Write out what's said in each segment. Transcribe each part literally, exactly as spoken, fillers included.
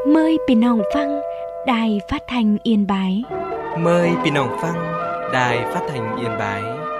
Mờiพี่น้องฟังđài phát thanh Yên Bái. Mời พี่น้องฟัง Đài Phát thanh Yên Bái.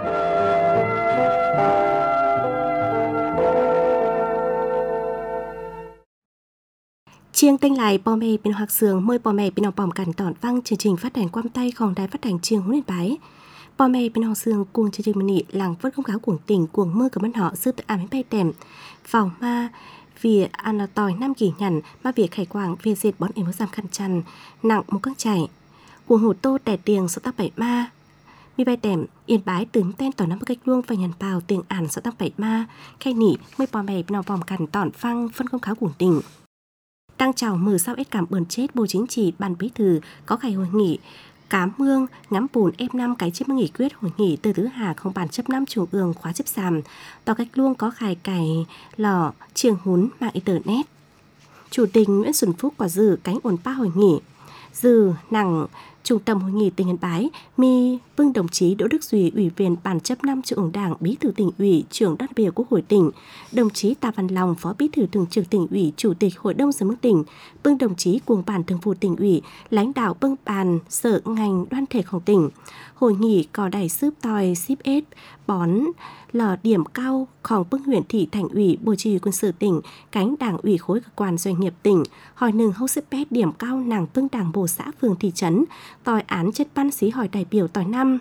Chiêng tên lại bò mè bên hoặc sường mời bò mè bên học bỏng cẩn tỏn văng chương trình phát hành quam tayของđài phát hành chiêng Huế Yên Bái. Bò mè bên học sường cuồng chương trình mani làng vớt không cáo cuồng tỉnh cuồng mơ của mân họ sư tự ám bánh bay tèm phòng ma vì ăn là tỏi năm kỳ nhằn mà việc khải quảng về diệt bón em giam khăn chăn nặng một căng chảy cuồng hồ tô đẻ tiền số tác bảy ma mi bay tèm Yên Bái tướng tên tỏi năm cách luông và nhằn bào tiền ản số tác bảy ma khay nỉ mời bò mè bên học bỏng cẩn tỏn văng phân không cáo cuồng tỉnh. Đang chào mừng sao ết cảm ơn chết Bộ Chính trị Ban Bí thư có ngày hội nghị Cám Mương ngắm bùn ép năm cái chiếc nghị quyết hội nghị từ thứ hà không bản chấp năm trung ương khóa chấp sàm tỏ cách luôn có khải cải lò chiêng hún mạng internet. Chủ tịch Nguyễn Xuân Phúc có dự cánh ổn ba hội nghị dự nặng trung tâm hội nghị tỉnh Yên Bái mi vương đồng chí Đỗ Đức Duy ủy viên ban chấp năm trung ương đảng bí thư tỉnh ủy trưởng đoàn biểu quốc hội tỉnh, đồng chí Tạ Văn Long phó bí thư thường trực tỉnh ủy chủ tịch hội đồng dân mức tỉnh, vương đồng chí cuồng ban thường vụ tỉnh ủy lãnh đạo vương ban sở ngành đoàn thểของtỉnh. Hội nghị có đại sứ tòi ship ết bón lò điểm caoของvương huyện thị thành ủy bộ chỉ huy quân sự tỉnh cánh đảng ủy khối cơ quan doanh nghiệp tỉnh hỏi nừng hậu ship ết điểm cao nàng vương đảng bộ xã phường thị trấn tòi án chất ban xí hỏi đại biểu tòi năm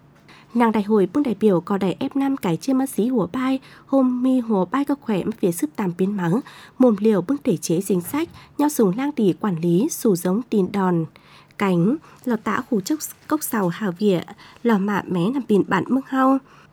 nàng đại hội vương đại biểu có đại ép năm cái chiên mất xí hùa bay hôm mi hùa bay có khỏe mất phía sức tàm biến mắng mồm liều vương thể chế chính sách nhau sùng lang tỷ quản lý sù giống tin đòn cánh lò tả khu chốc cốc sào hào vỉa lò mạ mé nằm biển bản mương hao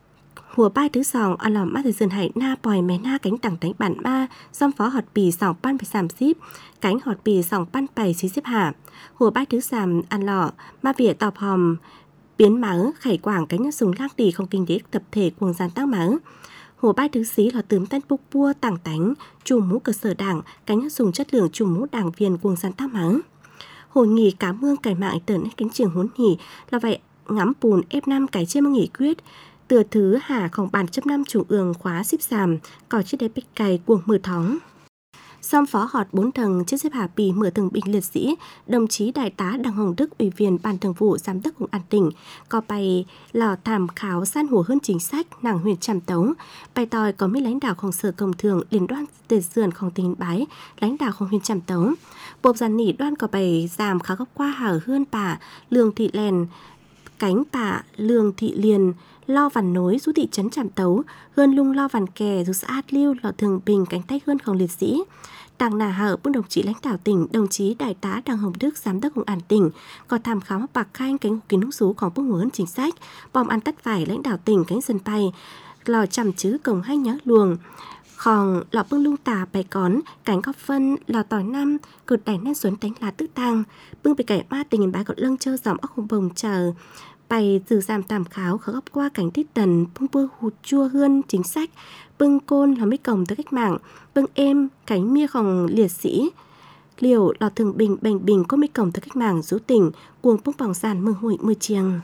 hùa bay thứ sòng ở lò mắt thời dân hải na pòi mé na cánh tảng đánh bản ma dòng phó họt bì sòng pan phải sàm xíp cánh họt bì sòng pan bày xí xếp hạ hùa bay thứ sàm ăn lò ma vỉa tọp hòm biến máu khải quảng cánh sùng lang tỷ không kinh tế tập thể cuồng gian tác máu hùa bay thứ xí là tướm tên bốc bua tảng tánh chủ mũ cơ sở đảng cánh sùng chất lượng chủ mũ đảng viên cuồng gian tác máu. Hội nghị Cám Mương cải mạng internet cánh trường huấn nghỉ là vậy ngắm bùn ép năm cái chiếc nghị quyết từ thứ hàของbản chấp năm trung ương khóa xếp sàm có chiếc đế bích cày cuồng mưa thóng. Xong phó họt bốn tầng chiếc xếp hà bì mửa tầng bình liệt sĩ đồng chí đại tá Đặng Hồng Đức ủy viên ban thường vụ giám đốc công an tỉnh có bày lò thảm khảo san hùa hơn chính sách nàng huyện Tràm Tấu bày tòi có mấy lãnh đạoของsở công thường liên đoàn tề dườnของtỉnh Yên Bái lãnh đạoของhuyện Tràm Tấu bộ giàn nỉ đoan có bày giảm khá góc qua hở hơn bà Lương Thị Lèn cánh bà Lương Thị Liền lo vằn nối rú thị trấn Tràm Tấu hơn lung lo vằn kè rú xã Hát Lưu lò thường bình cánh tay hơn không liệt sĩ đảng nà hở bưng đồng chí lãnh đạo tỉnh đồng chí đại tá Đặng Hồng Đức giám đốc công an tỉnh có tham khảo bạc khanh cánh kiến hữu sốของbưng hơn chính sách bom ăn tắt vải lãnh đạo tỉnh cánh dân bay lò chằm chứ cổng hay nhớ luồng khòng lò bưng lung tà bày cón cánh góp phân lò tỏi năm cột đèn nên xuân tánh lá tứ tang bưng bị cải ma tình bái còn lưng chơ dòng ốc hồng bồng chờ bày từ giảm tàm kháo khởi góp qua cảnh tít tần bưng bơ hụt chua hươn chính sách bưng côn là mấy cổng tới cách mạng bưng êm cánh mia khòng liệt sĩ liều lò thường bình bành bình có mấy cổng tới cách mạng rú tỉnh cuồng bưng bỏng sàn mưa hụi mưa chiêng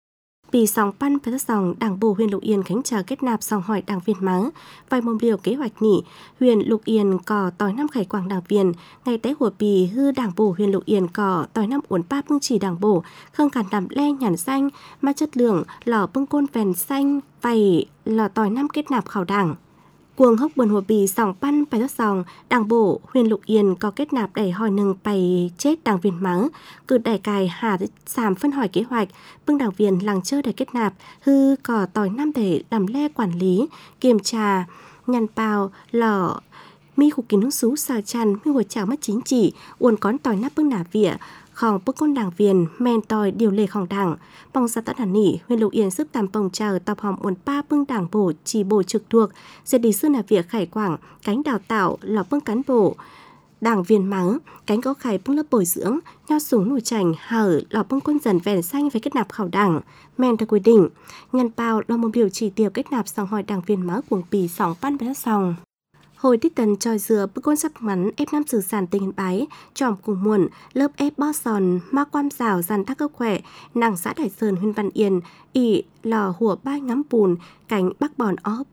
Bì sòng pan phải sòng đảng bộ huyện Lục Yên khánh chờ kết nạp sòng hỏi đảng viên máu vài mồm liều kế hoạch nghỉ huyện Lục Yên có tỏi năm khải quảng đảng viên ngày tế của bì hư đảng bộ huyện Lục Yên có tỏi năm uốn ba bưng chỉ đảng bộ không cản đảm le nhản xanh mà chất lượng lò bưng côn vèn xanh vầy lò tỏi năm kết nạp khảo đảng cuồng hốc buồn hồ bì sòng pan phải sòng đảng bộ huyện Lục Yên có kết nạp đẩy hỏi nừng bày chết đảng viên máu cử đẩy cài hà sàm phân hỏi kế hoạch bưng đảng viên làng chơi để kết nạp hư có tỏi năm để làm le quản lý kiểm tra nhằn bào lò mi khu kiến hữu sú xà chăn mi hồi chào mất chính trị uốn cón tỏi nắp bưng nả vỉa khòng bức con đảng viên men tòi điều lệของđảng bong ra tận hàn nỉ huyện Lục Yên sức tàm bồng chờ tập hòm uốn ba bưng đảng bộ chỉ bộ trực thuộc sẽ đi sư là việc khải quảng cánh đào tạo lò bưng cán bộ đảng viên mắng cánh có khải bưng lớp bồi dưỡng nho súng nổi chảnh hở lò bưng quân dần vèn xanh với kết nạp khảo đảng men theo quy định nhân bao lo một biểu chỉ tiêu kết nạp sòng hỏi đảng viên máu cuồng bì sòng pan bé sòng hồi tít tần tròi dừa bức con sắc mắn ép năm sử sản tình Yên Bái tròm cùng muộn lớp ép bó sòn ma quam rào dàn thác cơ khỏe nàng xã Đại Sơn huyện Văn Yên ỉ lò hùa ba ngắm bùn cánh bắc bòn ó bưng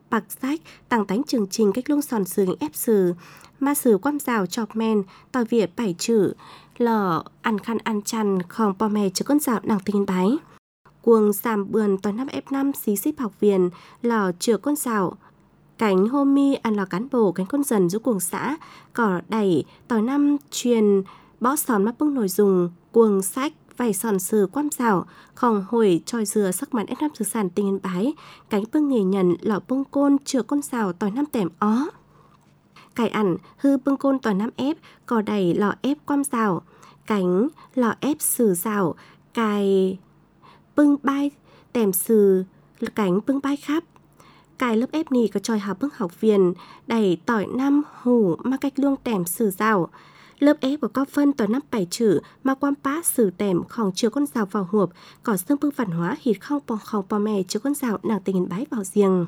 bạc sách, tăng tánh chương trình cách lông sòn sừng ép sử, ma sử quăm rào chọc men, tòi việt bảy chữ, lò ăn khăn ăn chăn, khòng bò mè chứ con rào nàng tình bái. Cuồng sàm bườn tòa năm ép năm xí xíp học viện, lò chữa con rào, cánh hô mi ăn lò cán bộ cánh con dần giúp cuồng xã, cỏ đẩy tòi năm truyền bó sòn mắt bưng nồi dùng, cuồng sách, vài sòn sừ quăm rào, khòng hồi tròi dừa sắc mắn ép năm sứ sản tình bái, cánh bưng nghề nhận lò bưng côn chữa con rào tòi năm tèm ó. Cải ẩn hư bưng côn tòa năm ép, cò đẩy lò ép quăm rào, cánh lò ép sử rào, cài bưng bay tèm sử, cánh bưng bay khắp. Cài lớp ép nì có tròi học bưng học viên, đẩy tỏi năm hủ mà cách luông tèm sử rào. Lớp ép có có phân tòa năm bảy chữ mà quăm pá sử tèm khòng chứa con rào vào hộp, có xương bưng văn hóa hít không bò khòng bò mè chứa con rào nàng tình bái vào riêng.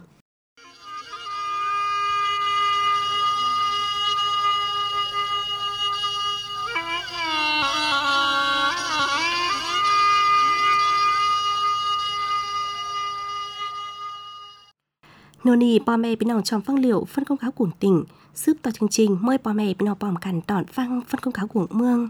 Nô nì bò mè bên nòng trong phong liệu phân công cáo cuồng tỉnh, giúp tòa chương trình mời bò mè bên nòng bòm cằn tỏn phăng phân công cáo cuồng mương.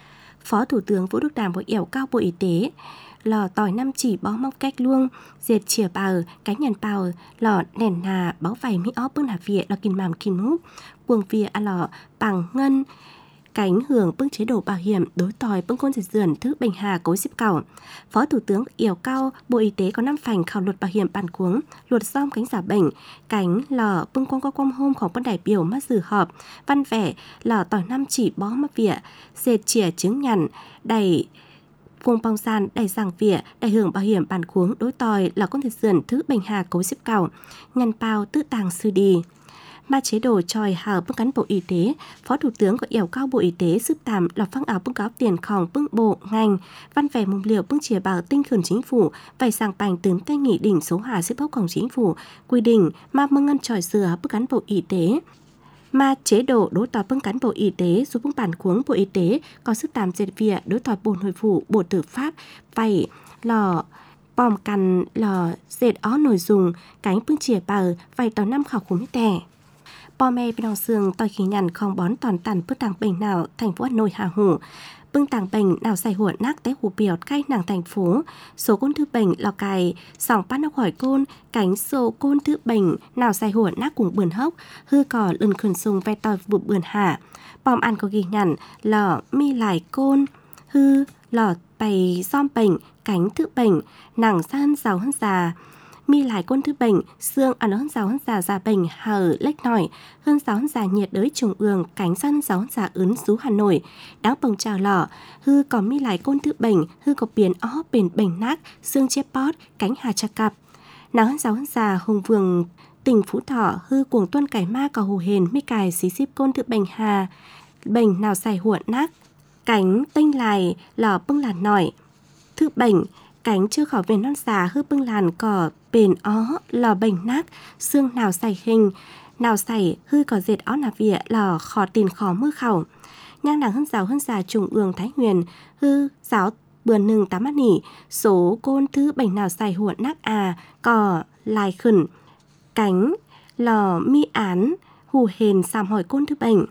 Phó Thủ tướng Vũ Đức Đàm bộ yểu cao Bộ Y tế, lò tỏi năm chỉ bó móc cách luông, diệt chìa bào, cánh nhàn bào, lò nền nà, bó vầy mỹ ó bưng hà vịa, lò kìm màm kìm húp, cuồng vịa à lò bằng ngân, cánh hưởng bưng chế độ bảo hiểm đối tòi bưng côn diệt dườn thứ bình hà cối xếp cảo. Phó Thủ tướng yểu cao Bộ Y tế có năm phành khảo luật bảo hiểm bản cuống, luật xóm cánh giả bệnh, cánh lò bưng quang qua quang hômของ ban đại biểu mắt dự họp, văn vẻ lò tỏi năm chỉ bó mắt vỉa, dệt chìa chứng nhằn, đẩy vùng bong sàn đẩy giảng vỉa, đẩy hưởng bảo hiểm bản cuống đối tòi là con diệt dườn thứ bình hà cối xếp cảo, nhằn bao tự tàng sư đi. Mà chế độ tròi hào bưng cán Bộ Y tế, Phó Thủ tướng có yểu cao Bộ Y tế giúp tạm lò phăng áo bưng cáo tiền khòng bưng bộ ngành, văn vẻ mông liệu bưng chìa bảo tinh khẩn chính phủ, vài sàng bành tướng tay nghị đỉnh số hà xếp bốcของchính phủ, quy định mà mưng ngân tròi dừa bưng cán Bộ Y tế. Mà chế độ đối tòa bưng cán Bộ Y tế giúp bưng bản cuống Bộ Y tế có sức tạm dệt vỉa đối tòa bồn hồi phủ, bộ tử pháp, vầy lò bòm cằn lò dệt ó nồi dùng, cánh bưng chìa bảo, vài tàu năm khảo khủng tẻ. Bò mè bên nòng sương tòi khí nhằn không bón toàn tàn bưng tàng bệnh nào thành phố Hà Nội hà hủ. Bưng tàng bệnh nào xài hủa nác té hủ biểu cay nàng thành phố. Số côn thư bệnh lò cài, sòng bắt nó khỏi côn, cánh số côn thư bệnh nào xài hủa nác cùng bườn hốc, hư cỏ lần khẩn sung ve tòi vụ bườn hạ. Bòm ăn có ghi nhằn lò mi lại côn, hư lò bày xóm bệnh, cánh thư bệnh, nàng san giàu hơn già. Mi lại côn thứ bệnh, xương ăn hơn giáo hơn già già bệnh hở lách nổi, hơn giáo hơn già nhiệt đới trùng ương, cánh săn giáo hơn già ướn xú Hà Nội. Đáng bồng trào lỏ, hư có mi lại côn thứ bệnh, hư có biển ó bền bệnh nát, xương chép bót, cánh hà cha cặp. Nàng hơn giáo hơn già hùng vương tỉnh Phú Thọ, hư cuồng tuân cải ma có hù hền mi cài xí xíp côn thứ bệnh hà, bệnh nào xài huộn nát, cánh tênh lại lỏ bưng làn nổi. Thứ bệnh, cánh chưa khỏi về non già hư bưng làn cỏ bền ó lò bệnh nát, xương nào xài hình, nào xài hư có dệt ó nà vỉa lò khó tiền khó mưa khẩu. Nhang nàng hơn giáo hơn già trùng ương Thái Huyền, hư giáo bườn nừng tám mắt nỉ, số côn thứ bệnh nào xài huộn nát à, cỏ lại khẩn, cánh lò mi án, hù hền xàm hỏi côn thứ bệnh.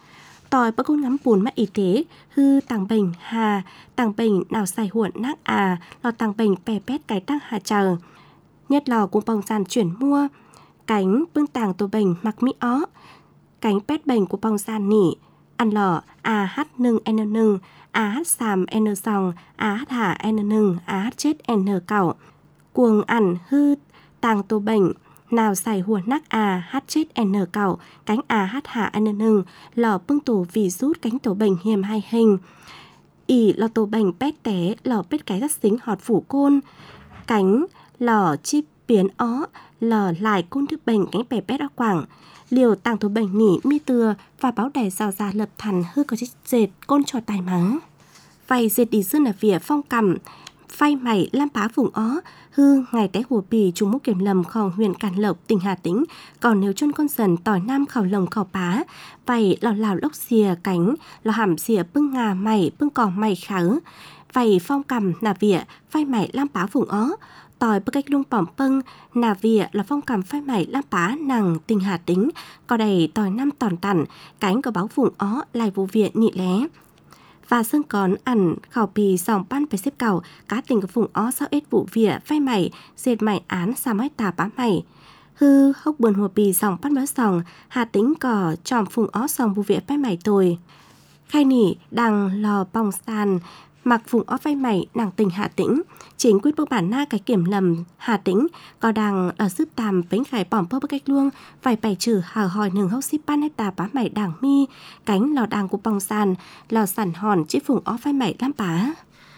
Tòi bác côn ngắm bùn mắt y tế, hư tàng bệnh hà, tàng bệnh nào xài huộn nát à, lò tàng bệnh bè pét cái tăng hà chờ. Nhất lò cũng bong sàn chuyển mua, cánh bưng tàng tổ bệnh mặc mỹ ó, cánh pét bệnh của bong sàn nỉ, ăn lò a hát nâng n nâng, a hát xàm n sòng, a hát hạ n nâng, a hát chết n cảo. Cuồng ẩn hư tàng tổ bệnh, nào xài hùa nắc à hát chết n cảo, cánh a hát hạ n nâng, lò bưng tổ vì rút cánh tổ bệnh hiểm hai hình. ỉ lò tổ bệnh pét té, lò pét cái rất xính họt phủ côn, cánh lò chip biến ó, lò lại côn thức bệnh cánh bè pét ó quảng. Liều tàng tổ bệnh nỉ mi từa và báo đài rào già lập thần hư có chết dệt côn trò tài mắng. Vầy dệt đi dương là vỉa phong cầm, phai mày lam bá vùng ó, hư ngày té hùa bì trùng mốc kiểm lầm khòng huyện Càn Lộc tỉnh Hà Tĩnh. Còn nếu chôn con dần tỏi nam khảo lồng khảo bá, vầy lò lào lốc xìa cánh, lò hàm xìa bưng ngà mày bưng cỏ mày khá. Vầy phong cầm là vỉa phai mày lam bá vùng ó, tỏi bức cách lung bỏm pâng, nà vỉa là phong cảm phai mày lam pá nàng tình hà tính, có đầy tỏi năm tòn tản, cánh có báo vùng ó lại vụ viện nhị lé. Và xương còn ẩn khảo bì dòng ban phải xếp cầu, cá tình của vùng ó sao ít vụ vỉa phai mày, dệt mày án xa mái tà bá mày. Hư hốc buồn hồ bì dòng bắt méo dòng, hà tính cỏ tròm phùng ó dòng vụ vỉa phai mày tồi. Khai nỉ đang lò bong sàn, mặc phùng ó phai mày nàng tình Hà Tĩnh, chính quyết bức bản na cái kiểm lầm Hà Tĩnh, có đang ở giúp tàm bánh khải bỏm bơ bức cách luông, phải bày trừ hào hỏi nừng hốc xíp ban hay tà bá mày đảng mi, cánh lò đàng của bong sàn, lò sản hòn chiếc phùng ó phai mày lam bá.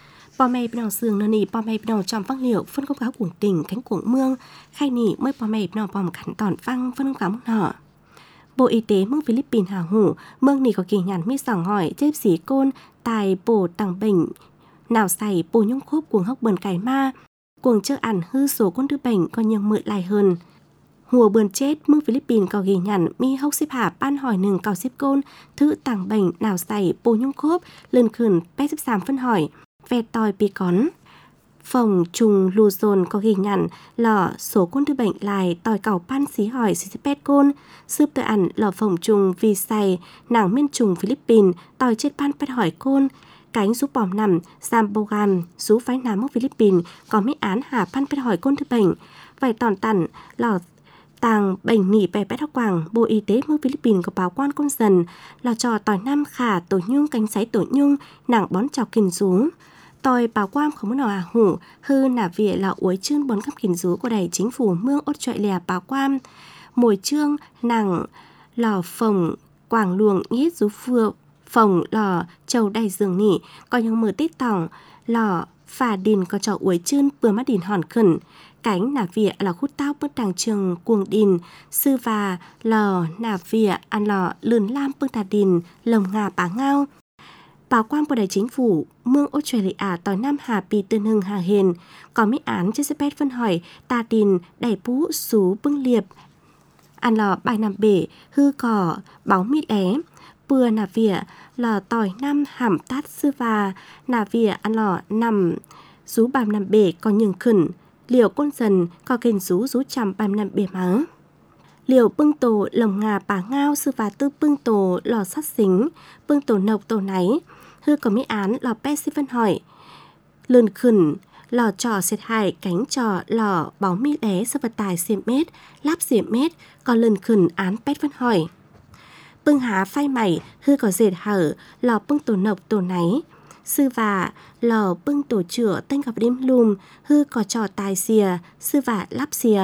Bò mày bên sườn nơ nỉ bò mày bên trong văng liệu phân công cáo cuồng tình cánh cuồng mương, khai nỉ mới bò mày bên bòm khẩn tòn văng phân công cáo nọ. Bộ Y tế mương Philippines hào hủ, mương nỉ có kỳ nhàn mi sòng hỏi chếp xí côn, tài bổ tàng bệnh, nào xài bổ nhung khốp cuồng hốc bờn cải ma, cuồng chơ ản hư số con đứa bệnh có nhiều mượn lại hơn. Hùa bờn chết mương Philippines có ghi nhàn mi hốc xếp hạ ban hỏi nừng cao xếp côn, thứ tàng bệnh nào xài bổ nhung khốp, lần khẩn bé xếp xàm phân hỏi, ve tòi bì cón. Phòng trùng lù dồn có ghi nhận lò số con đứa bệnh lại tòi cầu pan xí hỏi xí xếp pet côn, sướp tự ẩn lò phòng trùng vì xài nàng miên trùng Philippines tòi chết pan pet hỏi côn, cánh giúp bòm nằm giam bogan giúp phái nam mốc Philippines có mấy án hà pan pet hỏi côn đứa bệnh, vậy tòn tẩn lò tàng bệnh nỉ bè pet hóc quảng. Bộ Y tế mương Philippines có báo quan công dần lò trò tòi nam khả tổ nhung cánh sáy tổ nhung nàng bón chọc kình rú. Tòi báo quan không muốn nào à hủ, hư nà vỉa là uối chương bốn cắp kình rú của đầy chính phủ mương ốt trọi lè báo quan. Mồi chương nàng lò phồng quảng luồng nhít rú phưa phồng lò trầu đầy giường nỉ, có những mưa tít tỏng, lò phà đình có trò uối chương bừa mắt đình hòn khẩn. Cánh nà vỉa là khút tao bước đàng trường cuồng đình, sư và lò nà vỉa ăn lò lườn lam bước đà đình, lồng ngà bá ngao. Báo quan của đại chính phủ mương Australia tỏi năm hà bì tương hưng hà hền có mấy án trên xếp phân hỏi tà đình đẩy bú xú bưng liệp ăn lò bài nằm bể hư cỏ báo mít é bừa nà vỉa lò tỏi năm hàm tát sư và nà vỉa ăn lò nằm rú bài nằm bể có nhường khẩn liều côn dần có kênh rú rú chằm bài nằm bể má. Liều bưng tổ lồng ngà bà ngao sư và tư bưng tổ lò sát xính, bưng tổ nộc tổ náy, hư có mỹ án lò bé xí phân hỏi. Lươn khẩn, lò trò xệt hại cánh trò lò báo mi đé sư vật tài xiêm mét, láp xiêm mét, còn lươn khẩn án bét phân hỏi. Bưng há phai mày, hư có dệt hở, lò bưng tổ nộc tổ náy. Sư và lò bưng tổ chữa tên gặp đêm lùm, hư có trò tài xìa, sư và láp xìa.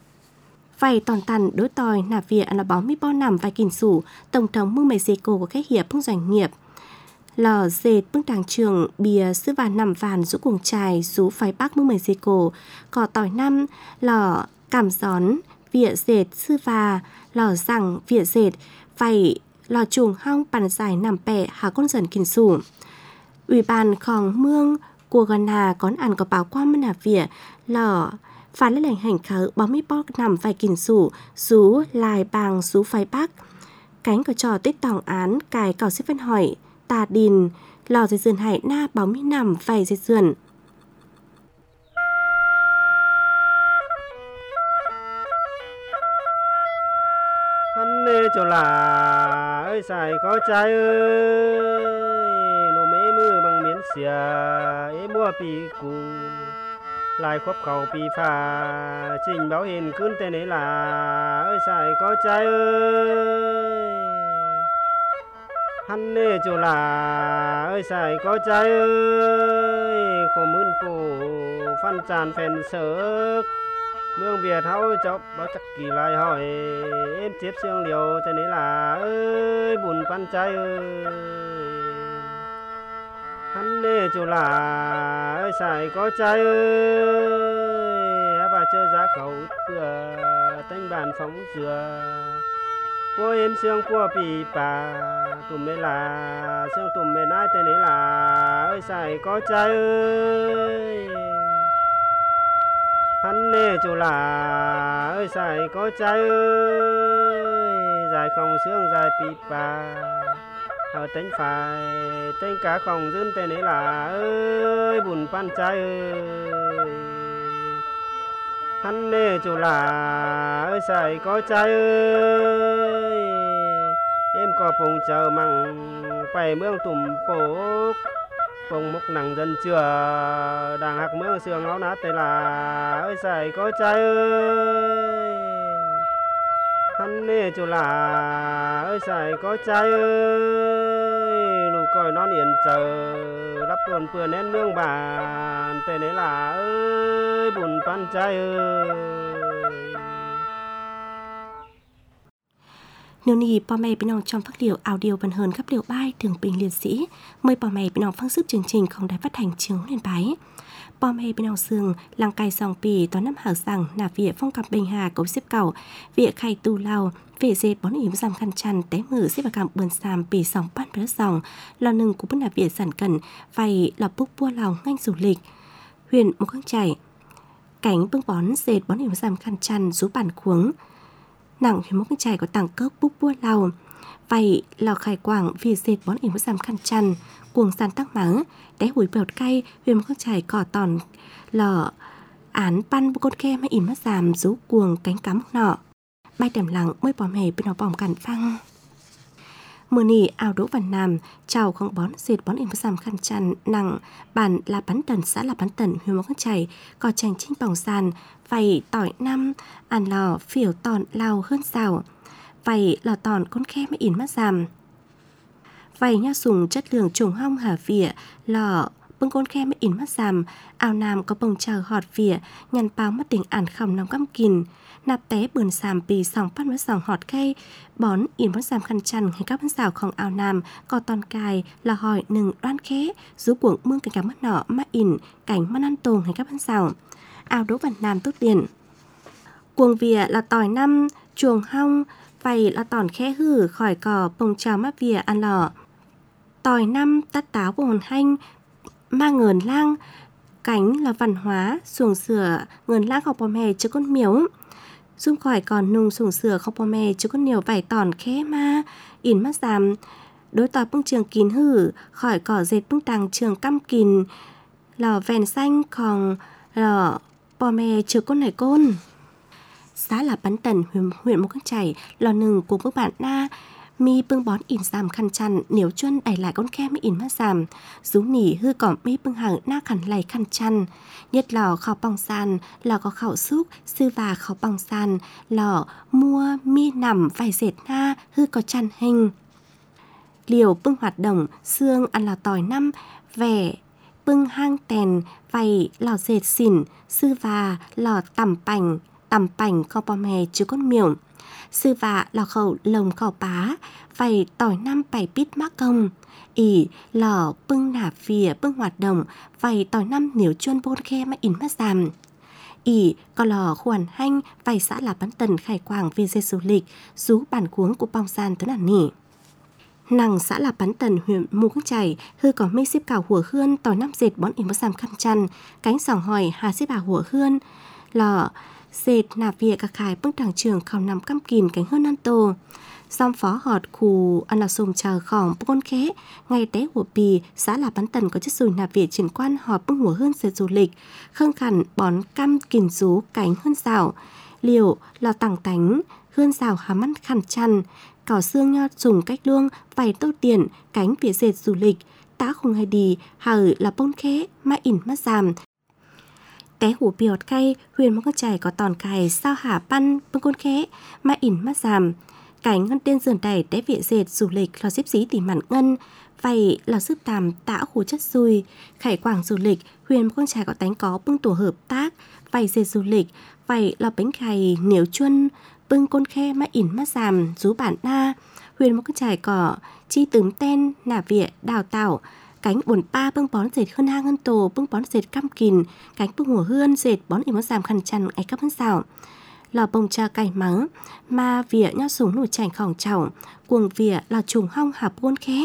Vậy toàn tàn đối tòi nà vỉa là báo mi bao nằm vài kìn sủ tổng thống mương Mexico của khách hiệp bưng doanh nghiệp. Lò dệt bưng đàng trường bìa sư và nằm vàn rũ cuồng trài rú phái bắc mương Mexico có tỏi năm lò cảm gión vỉa dệt sư và lò rằng vỉa dệt vậy lò chuồng hong bàn dài nằm bẻ hà con dần kìn sủ. Ủy ban khòng mương của gần hà có ăn có báo qua mương nà vỉa lò phá lên lành hành khớ báo mi bó nằm vài kìn sủ rú lại bàng rú phái bắc cánh có trò tích tòng án cài cào xếp phân hỏi tà đình lò dây dườn hải na báo mi nằm vài dây dườn. Hắn nê cho là ơi xài có trai ơi lô mê mưa bằng miến xìa ế mua bì cù lại khóc khẩu bì phà trình báo hình cơn tên ấy là ơi xài có trai ơi hắn nê cho là ơi xài có trai ơi khổ mươn phổ phan tràn phèn sớt mương Việt háo chọc báo chắc kỳ lại hỏi em tiếp xương liều tên ấy là ơi buồn phan trai ơi hắn nê cho là ơi xài có trai ơi á bà chơi giá khẩu vừa tênh bàn phóng dừa cô em xương của bì bà tụm mê là xương tụm mê nai tên ấy là ơi xài có trai ơi hắn nê cho là ơi xài có trai ơi dài không xương dài bì bà ở tính phải tính cả không dân tên ấy là ơi buồn pan trai ơi hắn nê chủ là ơi xài có trai ơi em có phùng chờ măng phải mương tùm bố phùng mốc nặng dân chưa đàng hạc mương sương áo nát tê là ơi xài có trai ơi hắn nê chủ là ơi xài có trai ơi lù còi non yên chờ lắp tuần vừa nén mương bàn tê nế là ơi bùn pan trai ơi. Nếu nì bò mẹ bên ông trong phát liệu audio văn hơn khắp liệu bài thường bình liệt sĩ mời bò mẹ bên ông phát sức chương trình không đài phát hành trường Huyền Bái. Bò mẹ bên ông sương làng cài sòng pì toán năm hảo rằng là vỉa phong cặp bình hà cấu xếp cầu vỉa khay tu lao về dệt bón yếm giam khăn chăn té mử xếp vào cằm bươn xàm pì sòng pan bớt sòng lò nừng của bún là vỉa sản cẩn vầy là búc bua lào nganh du lịch huyện một kháng chảy cánh bưng bón dệt bón yếm giam khăn chăn rú bản khuống nặng huyện một kháng chảy có tảng cốc búc bua lào vầy lò khai quảng vỉa dệt bón yếm giam khăn chăn cuồng san tắc mắng té hủi bèo cay huyện một kháng chảy cỏ tòn lò án pan con khe mà ỉm mắt giảm rú cuồng cánh cắm nọ bay đầm lặng mới bỏ mề bên nó bỏng cản phăng mưa nỉ ao đỗ văn nam chào không bón dệt bón ỉm giảm khăn chăn nặng bản là bắn tần xã là bắn tần huyện một kháng chảy có chành chinh bỏng sàn vầy tỏi năm ăn lò phiểu tòn lao hơn xào vầy lò tòn con khe mà ỉm mắt giảm vầy nha sùng chất lượng trùng hong hà vỉa lò bưng con khe mới in mắt giảm ao nam có bông chờ họt vỉa nhằn bao mất tình ản khổng nóng căm kìn nạp té bườn xàm bì sòng phát với sòng họt khay bón in mắt giảm khăn chăn hay các vấn xàoของao nam có toàn cài là hỏi nừng đoan khé rú cuồng mương cảnh cá mất nọ má in cảnh mắt ăn tồn hay các vấn xào ao đỗ văn nam tốt tiền cuồng vỉa là tỏi năm chuồng hong vầy là tòn khé hử khỏi cò bông chờ mắt vỉa ăn lò tỏi năm tắt táo bồn hanh ma ngờn lang cánh là văn hóa xuồng sửa ngờn lang học bò mè chứ con miếu dung khỏi còn nung xuồng sửa học bò mè chứ con nhiều vải tòn khé ma in mắt giảm đối tỏ bưng trường kín hử khỏi cỏ dệt bưng tàng trường căm kín lò vèn xanh còn lò bò mè chứ con này côn xã là bắn tần huyện, huyện một con chảy lò nừng cùng với bạn na mi bưng bón in giảm khăn chăn nếu chuân đẩy lại con khe mới in mắt giảm rú nỉ hư cỏ mi bưng hàng na khăn lầy khăn chăn nhất lò khảo bong san lò có khảo xúc sư và khảo bong san lò mua mi nằm vài dệt na hư có chăn hình liều bưng hoạt động xương ăn lò tỏi năm vẻ bưng hang tèn vầy lò dệt xỉn sư và lò tằm pành tằm pành có bò mè chứ con miểu sư vạ lò khẩu lồng khẩu bá vầy tỏi năm bảy bít mắc công ỉ lò bưng nả vỉa bưng hoạt động vầy tỏi năm nếu chuân bôn khe mà in mắt giảm ỉ có lò khoản hanh vầy xã là bắn tần khai quảng về dây du lịch rú bản cuống của bong san tới nản nỉ nàng xã là bắn tần huyện mù kháng chảy hư có mê xếp cào hùa hươn tỏi năm dệt bón in mắt giảm khăn chăn cánh sòng hỏi hà xếp bà hùa hươn lò dệt nạp vỉa cả khải bưng tràng trường khảo nằm căm kìn cánh hơn ăn tô xong phó họt khù ăn là sùng chờ khỏng bưng con khé ngày té hùa bì xã là bắn tần có chất sùi nạp vỉa triển quan họp bưng hùa hơn dệt du lịch khương khẳng bón căm kìn rú cánh hơn rào liều lò tảng tánh hơn rào há mắt khăn chăn cỏ xương nho dùng cách luông vài tô tiền cánh vỉa dệt du lịch tá khung hay đi hở là bông khé mà ỉn mắt giảm té hủ biọt cay huyền một con chài có tòn cài sao hả pan bưng con khé mà ỉn mắt giảm cảnh ngân tên dườn đẩy té vỉa dệt du lịch lò xếp xí tỉ mặn ngân vậy là giúp tàm tả hủ chất xui khải quảng du lịch huyền một con chài có tánh có bưng tổ hợp tác vậy dệt du lịch vậy là bánh khày nếu chuân bưng con khe mà ỉn mắt giảm rú bản na huyền một con chài có chi tướng tên nả vỉa đào tạo cánh bồn pa bưng bón dệt hơn hang hơn tổ bưng bón dệt căm kìn cánh bưng hùa hươn dệt bón ỉm giảm khăn chăn ấy các vấn xào lò bông cha cày mắng mà vỉa nho súng nổi chảnh khỏng chảo cuồng vỉa là trùng hong hạp buôn khé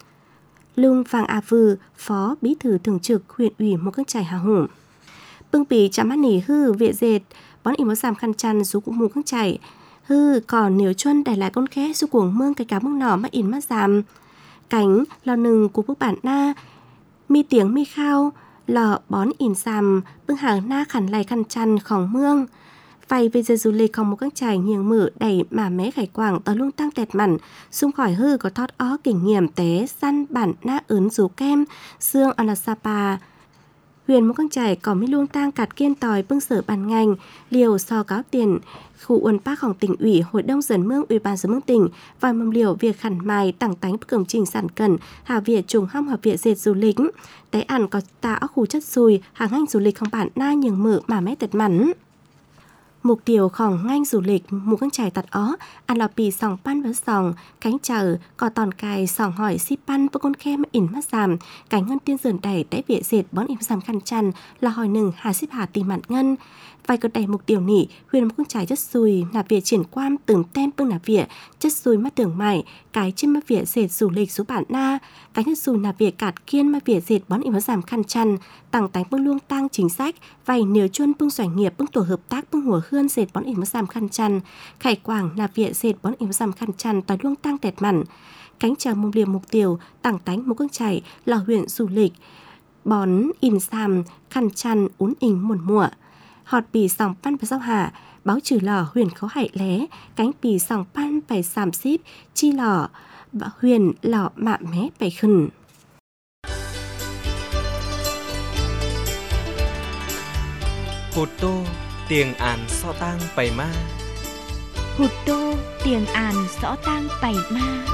lung vàng a vư phó bí thư thường trực huyện ủy một con chài hà hùng bưng bì chạm mắt nỉ hư vỉa dệt bón ỉm giảm khăn chăn rú cũng mù con chảy hư còn nếu chuân đẩy lại con khé su cuồng mương cái cá mương nỏ mà ỉn mắt giảm cánh lò nừng của bức bản na mi tiếng mi khao lò bón ỉn xàm bưng hàng na khẩn lầy khăn chăn khỏng mương Vậy về giờ du lịch không một các trải nhiều mở đầy mà mé khải quảng tỏ luôn tăng tẹt mặn, xung khỏi hư có thót ó kinh nghiệm té săn bản na ướn rú kem, xương Anasapa. Huyền một con trải có mấy luôn tăng cạt kiên tòi bưng sở bàn ngành, liều so cáo tiền, khu uẩn bácของtỉnh ủy, hội đồng dân mương, ủy ban dân mương tỉnh, và mầm liều việc khẩn mài tặng tánh công trình sản cẩn, hà viện trùng hâm hợp viện dệt du lịch. Té ăn có tạo khu chất xùi, hàng ngành du lịch không bản na nhường mở mà mé tệt mắn. Mục tiêuของngành du lịch một con trải tạt ó, ăn lò pì sòng pan với sòng, cánh chờ, có tòn cài sòng hỏi si pan với con kem ỉn mắt giảm, cánh ngân tiên dườn đẩy đáy viện dệt bón ỉn giảm khăn chăn, là hỏi nừng hà xếp hà tìm mặn ngân. Vài cột đầy mục tiêu nỉ, huyền một con trải chất xùi, nạp viện triển quan từng ten bưng nạp viện, chất xùi mắt tưởng mải, cái trên mắt viện dệt du lịch số bản na, cánh chất xùi nạp viện cạt kiên mắt viện dệt bón ỉn mắt giảm khăn chăn, tặng tánh bưng luông tăng chính sách, vài nếu chuân bưng doanh nghiệp bưng tổ hợp tác bưng hùa hươn dệt bón ỉn mắt giảm khăn chăn, khải quảng nạp viện dệt bón ỉn mắt giảm khăn chăn tòi luông tăng tẹt mặn. Cánh chờ mông liềm mục tiêu, tặng tánh một con trải là huyện du lịch, bón in xàm, khăn chăn, uốn ỉn muộn mùa. Họt bì sòng pan và rau hạ, báo trừ lò huyền khấu hại lé, cánh bì sòng pan phải xàm xíp, chi lò, huyền lò mạ mé phải khẩn. Hụt tô, tiền án so tang bày ma. Hụt tô, tiền án so tang bày ma.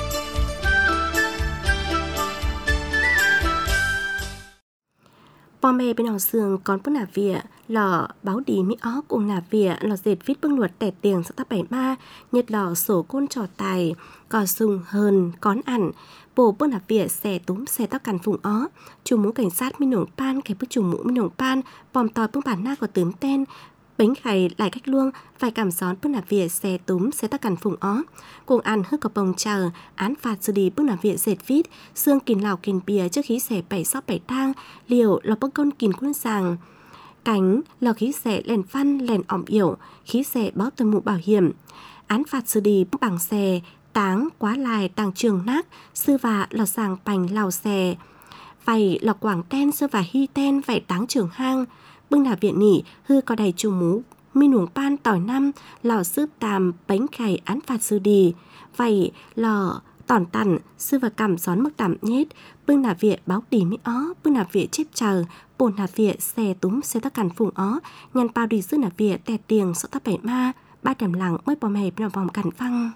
Bò mẹ bên hò sườn còn bức nà vỉa, lò báo đi mỹ ó cùng nà vỉa, lò dệt viết bưng luật tẻ tiền sắc tắc bảy ma, nhật lò sổ côn trò tài, cò sùng hờn, cón ẩn, bồ bưng nà vỉa xẻ túm xẻ tóc cằn phùng ó, chủ mũ cảnh sát mi nổng pan, cái bức chủ mũ mi nổng pan, bòm tòi bưng bản na có tướm tên, bánh khải lại cách luông, phải cảm gión bưng nà vỉa xẻ túm xẻ tóc cằn phùng ó, cùng ăn hức có bồng chờ, án phạt xử lý bưng nà vỉa dệt viết, xương kìn lào kìn bìa trước khí xẻ bảy sóc bảy tang, liều lò bưng con kìn quân sàng. Cánh lò khí xẻ lèn phân lèn ỏm yểu, khí xẻ báo tuần mụ bảo hiểm. Án phạt xử lý bằng xè, táng, quá lại, tàng trường nát, sư và lò sàng bành lào xè. Vậy lò quảng ten, sư và hy ten, vậy táng trường hang. Bưng nà viện nỉ, hư có đầy chủ mũ, mi nuồng pan tỏi năm, lò sướp tàm, bánh khải án phạt xử lý. Vậy lò tòn tằn, sư và cầm gión mức tạm nhết, bưng nà viện báo đi mỹ ó, bưng nà viện chếp chờ, bồn nà viện xe túm xe tắc cằn phùng ó, nhằn bao đi sư nà viện tẹt tiền sợ tắc bảy ma, ba đầm lặng mới bò mè bên vòng cằn phăng.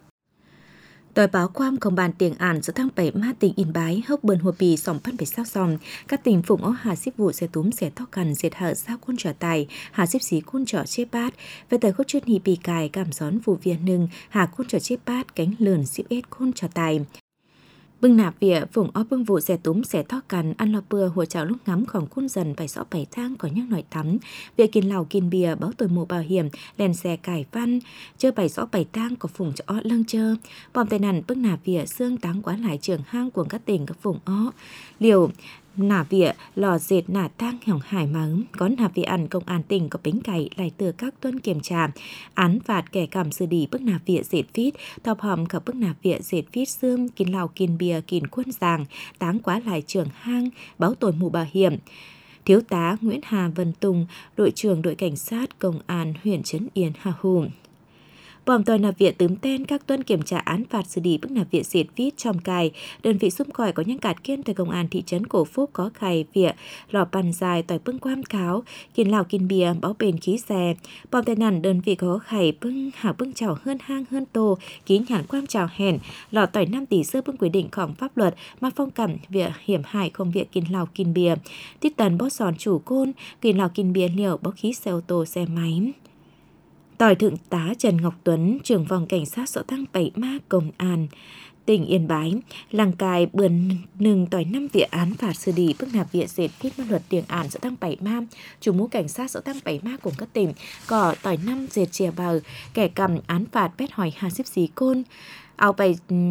Tòa báo quam công bàn tiền ản giữa tháng bảy ma tỉnh Yên Bái hốc bơn hùa bì sòng pan bảy sao sòng các tỉnh phụng ó hà xếp vụ xe túm xe to cằn diệt hở sao côn trở tài hà xếp xí côn trở chê bát về tới khúc chuyên hì bì cài cảm gión vụ viên nừng hà côn trở chê bát cánh lườn xếp ết côn trở tài. Bưng nạp vỉa vùng ó bưng vụ xẻ túm xẻ thóc cằn ăn lò bừa hùa chảo lúc ngắm khổng khuôn dần bảy rõ bảy thang có nhắc nổi tắm việc kiên lào kiên bìa báo tuổi mù bảo hiểm đèn xe cải văn chơi bảy rõ bảy thang có phùng cho ó lâng chơ bom tai nạn bưng nạp vỉa xương táng quá lại trường hang của các tỉnh các vùng ó liều nả vỉa lò dệt nả tang hỏng hải mắng có nả vỉa ăn công an tỉnh có bánh cày lại từ các tuân kiểm tra án phạt kẻ cầm xử lý bức nả vỉa dệt phít thọp hòm cả bức nả vỉa dệt phít xương kín lào kín bìa kín quân giàng táng quá lại trường hang báo tội mù bảo hiểm. Thiếu tá Nguyễn Hà Vân Tùng, đội trưởng đội cảnh sát công an huyện Trấn Yên Hà Hùng. Bòm tòi nạp viện tướm tên các tuân kiểm tra án phạt xử lý bức nạp viện diệt vít trong cài. Đơn vị xung còi có nhang cạt kiên từ công an thị trấn Cổ Phúc có khải viện, lò bàn dài tòi bưng quam cáo, kiên lào kiên bìa, báo bền khí xe. Bòm tai nạn đơn vị có khải bưng hảo bưng chảo hơn hang hơn tô, ký nhãn quam chảo hèn, lò tỏi năm tỷ sơ bưng quy địnhของpháp luật mà phong cảm việc hiểm hại không việc kiên lào kiên bìa. Tít tần bó sòn chủ côn, kiên lào kiên bìa liều báo khí xe ô tô xe máy. Tỏi thượng tá Trần Ngọc Tuấn, trưởng phòng cảnh sát sở tăng bảy ma công an tỉnh Yên Bái, làng cài bườn nừng tỏi năm vỉa án phạt xử lý bức nạp vỉa dệt viết pháp luật tiền án sở tăng bảy ma, chủ mũ cảnh sát sở tăng bảy ma cùng các tỉnh, cỏ tỏi năm dệt chè bờ, kẻ cầm án phạt bét hỏi hà xếp xí côn, áo bảy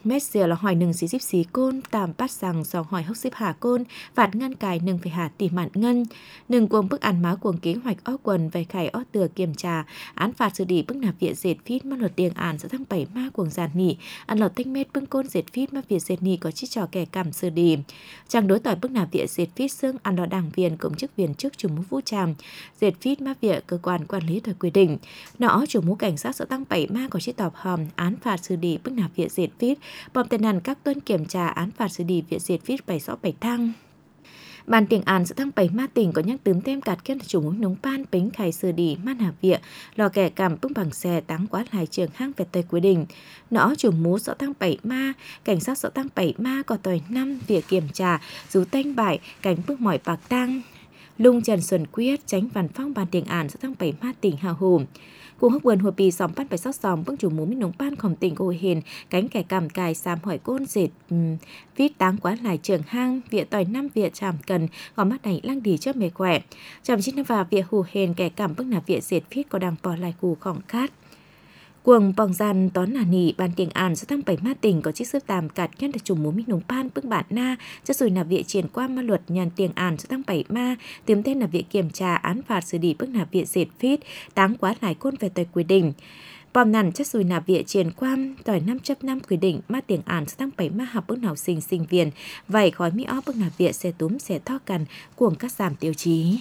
mét xìa là hỏi nừng xí díp xí côn, tàm bát rằng dòng hỏi hốc xíp hà côn, vạt ngăn cài nừng phải hà tỉ mạn ngân. Nừng cuồng bức ăn má cuồng kế hoạch ó quần về khải ó từa kiểm trà, án phạt xử đi bức nạp viện dệt phít mất luật tiền án sẽ thăng bảy ma cuồng giàn nỉ, ăn lọt thanh mét bưng côn dệt phít mất viện dệt nỉ có chi trò kẻ cảm xử đi. Chẳng đối tỏi bức nạp viện dệt phít xương ăn lọt đảng viên cộng chức viên chức chủ mũ vũ tràm, dệt phít má viện cơ quan quản lý thời quy định. Nó chủ mũ cảnh sát sẽ tăng bảy ma có chi tọp hòm, án phạt xử đi bức nạp viện dệt phít, bom tên nằn các tuân kiểm tra án phạt xử đi viện dệt phít bảy rõ bảy thăng. Ban tiền án sẽ thăng bảy ma tỉnh có nhắc tướm tem cạt kiên chủ mũ nông pan bính khai xử đi man hạ viện, lò kẻ cảm bưng bằng xe táng quá lại trường hang về tây quy định. Nó chủ mũ sẽ thăng bảy ma, cảnh sát sẽ thăng bảy ma có tỏi năm việc kiểm tra, dù tanh bại, cảnh bước mỏi bạc tăng. Lung Trần Xuân Quyết tránh văn phong ban tiền án sẽ thăng bảy ma tỉnh hào hùng. Cùng hốc vườn hồi bì xóm bắt phải sót xóm bưng chủ mũ mít nông ban khổng tỉnh gồi hiền cánh kẻ cầm cài xàm hỏi côn dệt um, vít táng quá lại trường hang viện tỏi năm viện tràm cần gò mắt này lăng đi trước mề khỏe tràm chín năm vào viện hù hền kẻ cầm bưng nạp viện dệt phít có đang bỏ lại cù khỏng cát. Cuồng bòng gian tón nà nỉ ban tiền án sẽ thăng bảy ma tỉnh có chiếc sức tàm cạt nhân được chủ mũ mít nông ban bưng bản na cho rồi nạp viện triển qua ma luật nhàn tiền án sẽ thăng bảy ma tiếm tên là viện kiểm tra án phạt xử lý bưng nạp viện dệt phít táng quá lại côn về tây quy định. Bom nằn chất rồi nạp viện triển quam tỏi năm chấp năm quy định ma tiền án sẽ thăng bảy ma học bưng nào sinh sinh viên vậy khói mi ó bưng nạp viện xe túm xe tho cằn cuồng các giảm tiêu chí.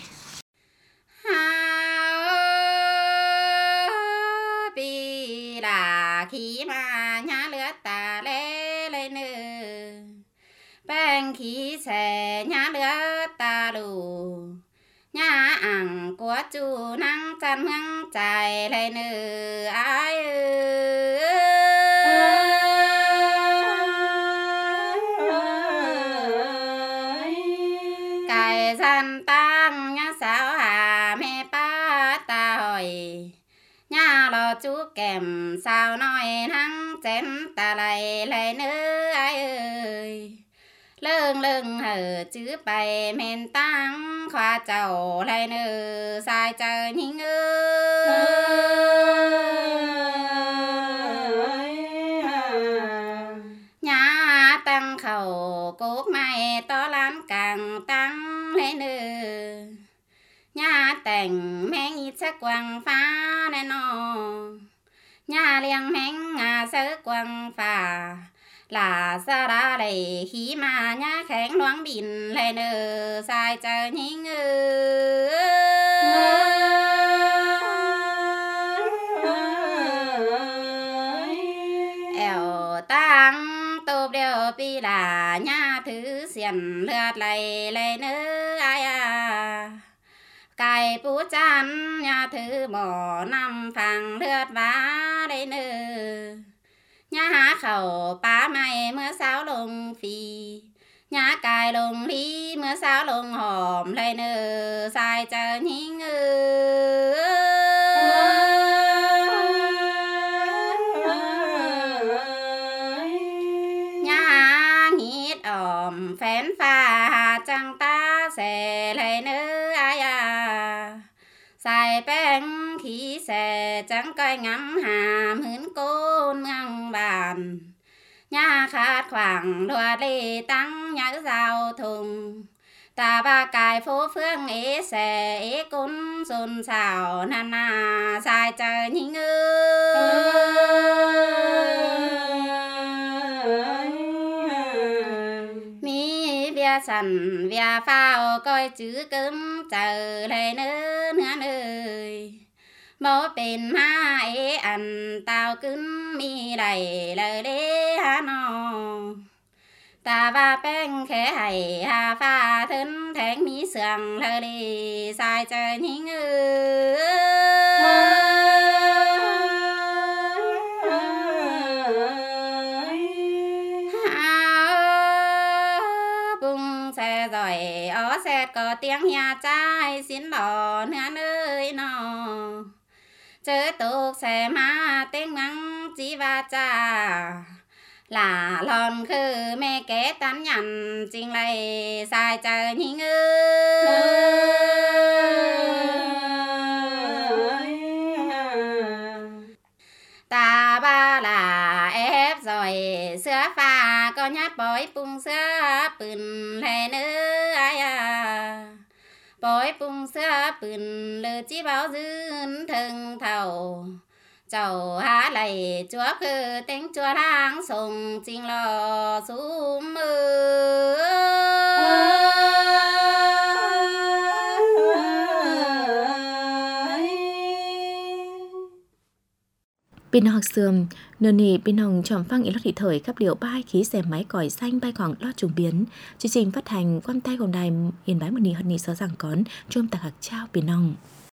Khi mà nhá lửa ta lê lê nư bang khí xe nhá lửa ta lù nhá ăn của chú năng chân hăng chạy lê nư ai cái dân tăng nhá sao hà mẹ ba ta hỏi nhà lo chú kèm sao nói năng chén ta lại lại nữa ai ơi lưng lưng hở chữ bài men tăng khoa chầu lại nữa sai chờ nhìn ơi nhà tăng khẩu cốt mai to lắm càng tăng lên nữa nhà tình men ít sắc quang phá nên nó nhà liang men ngà sơ quang phá là sa ra đầy khí mà nhà khánh loáng bìn lên nơ sai chờ nhìn eo tăng tô đều pi là nhà thứ xiên lượt lại lên nơ ai à cài bú chăn nhà thứ mỏ năm phẳng lượt vá đây nơ nhà há khẩu bá mày mưa sao lùng phì nhà cài lùng ly mưa sao lùng hòm đây nơ sai chờ nhìn nhà nghít ỏm phén pha chẳng ta sẽ lấy nơ ai à xài bánh khí xe chẳng coi ngắm hàm hướn côn ngang bàn nhà khát khoảng đùa đi tăng nhớ giao thùng ta ba cài phố phương ế xe ế côn xôn xào nà nà xài chờ nhìn mi bia sẵn bia phao coi chữ cấm chờ lấy nữa nữa nơi mô bên ma ế ăn tao cứng mi đầy lời đế hà nò ta ba bèn khẽ hay hà pha thân thánh mi sườn lời đi sai chờ nhìn rồi ó xét có tiếng nhà trai xin lò nữa nơi nọ chớ tục xe má tiếng mắng chỉ và cha là lòn khư mẹ kế tán nhằn chính lại sai chờ nhìn ta ba là ép rồi hỏi xưa pha có nhát bói bung xưa bừng lệ nữ ai à bói bung xưa bừng lư chi báo dưng thừng thầu cháu há lầy chúa cứ tính chúa lang sùng chính lò xuống mưa Pin học sườm, nửa nỉ pin hồng tròm phăng ý lót thị thời khắp liệu ba hai khí xe máy còi xanh bay khoảng lo trùng biến. Chương trình phát hành quan tayของđài Yên Bái một nỉ hận nỉ sớ rằng cón, chuông tạc hạc trao pin hồng.